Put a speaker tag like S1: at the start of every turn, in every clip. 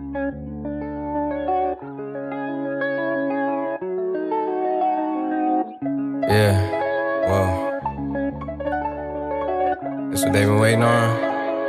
S1: Yeah, well, that's what they been waiting on.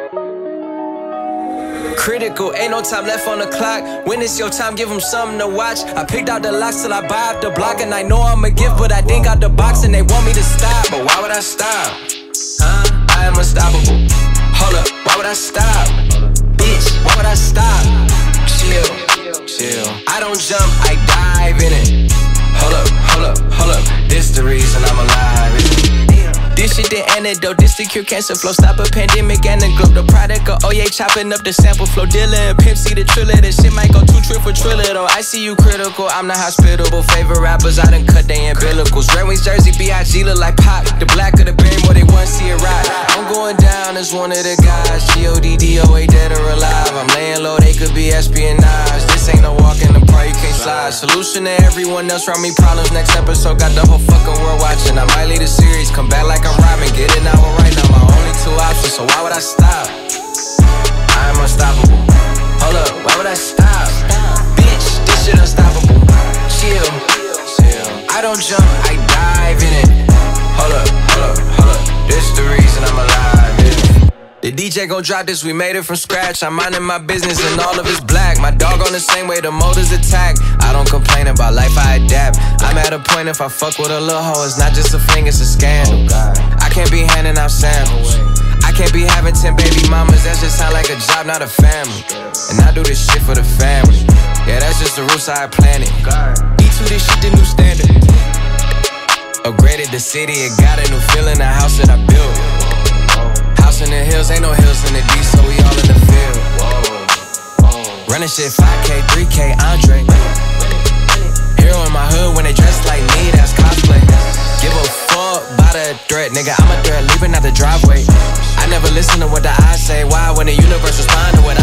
S1: Critical, ain't no time left on the clock. When it's your time, give them something to watch. I picked out the locks till I buy up the block. And I know I'ma give, but I didn't got the box. And they want me to stop, but why would I stop? I am unstoppable. Hold up, why would I stop? Bitch, why would I stop? Chill, chill. I don't jump, I dive in it. Hold up, hold up, hold up. This the reason I'm alive, isn't it? This shit the antidote, this the cure cancer flow. Stop a pandemic and the globe. The product of Oye chopping up the sample flow. Dilla and Pimp C the Triller. This shit might go 2 trip for Triller though. I see you critical, I'm not hospitable. Favorite rappers, I done cut they umbilicals. Red Wings jersey, B.I.G. look like Pac. The black of the Barrymore, they want to see it ride. I'm going down as one of the guys. G-O-D-D-O-A, dead or alive. I'm laying low, they could be espionage. This ain't no walk in the park, you can't slide. Solution to everyone else around me problems. Next episode, got the whole fucking world watching. I might lead a series, come back like I'm rhyming. Get it now or right now, my only 2 options. So why would I stop? I'm unstoppable. Hold up, why would I stop? Bitch, this shit unstoppable. Chill, chill. I don't jump, I dive in it. Hold up, hold up, hold up. This the reason I'm alive, yeah. The DJ gon' drop this, we made it from scratch. I'm minding my business and all of it's black. My dog on the same way, the motors attack. I don't complain about life, I adapt. I'm at a point if I fuck with a little hoe, it's not just a fling, it's a scandal. I can't be handing out samples. I can't be having 10 baby mamas, that just sound like a job, not a family. And I do this shit for the family. Yeah, that's just the roots I planted. E2, this shit the new standard. Upgraded the city, it got a new feeling, the house that I built. House in the hills, ain't no hills in the D, so we all in the field. Running shit 5K, 3K, Andre. Hero in my hood when they dress like me, that's cosplay. Give a fuck about a threat, nigga, I'm a threat, leaving out the driveway. I never listen to what the eyes say, why when the universe respond to what